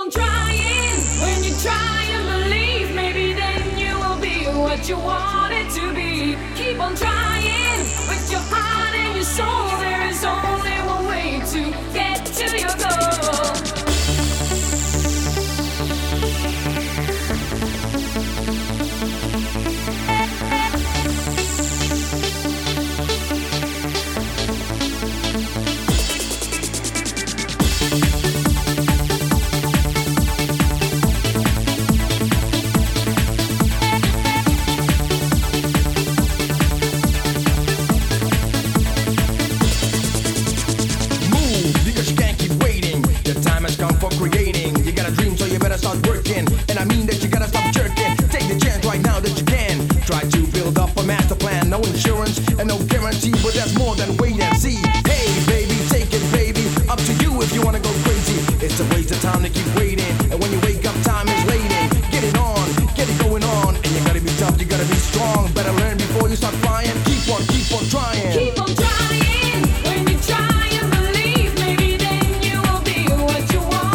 on trying. When you try and believe, maybe then you will be what you wanted to be. Keep on trying with your heart and your soul. There is only one way to get to your goal. Creating, you got a dream, so you better start working. And I mean that you gotta stop jerking. Take the chance right now that you can. Try to build up a master plan. No insurance and no guarantee, but that's more than wait and see. Hey baby, take it baby, up to you if you wanna go crazy. It's a waste of time to keep waiting, and when you wake up time is waiting. Get it on, get it going on, and you gotta be tough, you gotta be strong. Better learn before you start flying. Keep on trying. Keep on trying. When you try and believe, maybe then you will be what you want.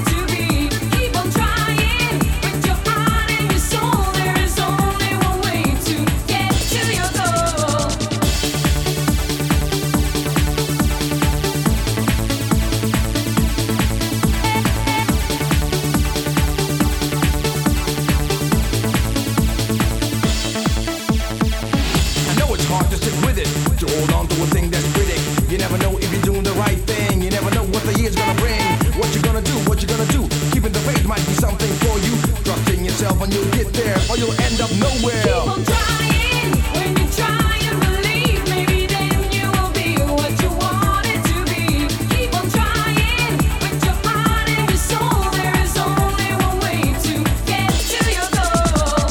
Hard to stick with it, to hold on to a thing that's critic. You never know if you're doing the right thing. You never know what the year's gonna bring. What you gonna do, what you gonna do. Keeping the faith might be something for you. Trust in yourself and you'll get there, or you'll end up nowhere. Keep on trying. When you try and believe, maybe then you will be what you wanted to be. Keep on trying with your heart and your soul. There is only one way to get to your goal.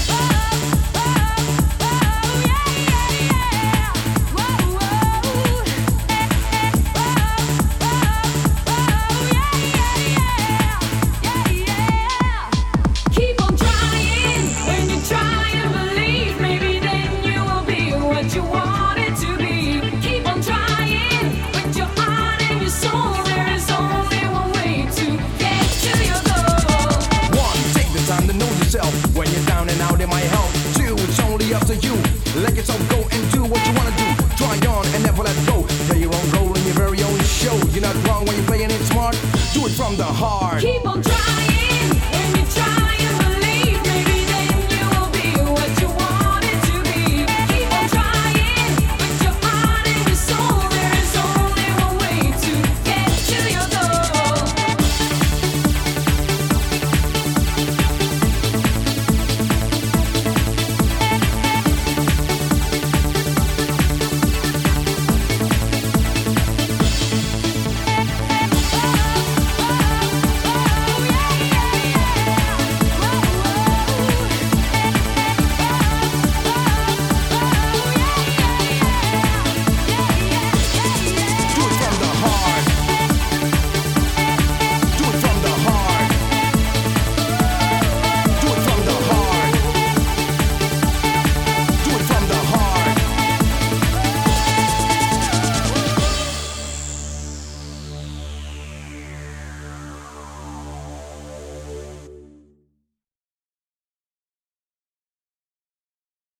Keep on trying. When you try and believe, maybe then you will be what you wanted to be. Keep on trying with your heart and your soul. There is only one way to get to your goal. 1, take the time to know yourself. When you're down and out, it might help. 2, it's only up to you. Let yourself go and do what you wanna do. Try on and never let go. Play your own role in your very own show. You're not wrong when you're playing it smart. Do it from the heart. Keep on trying.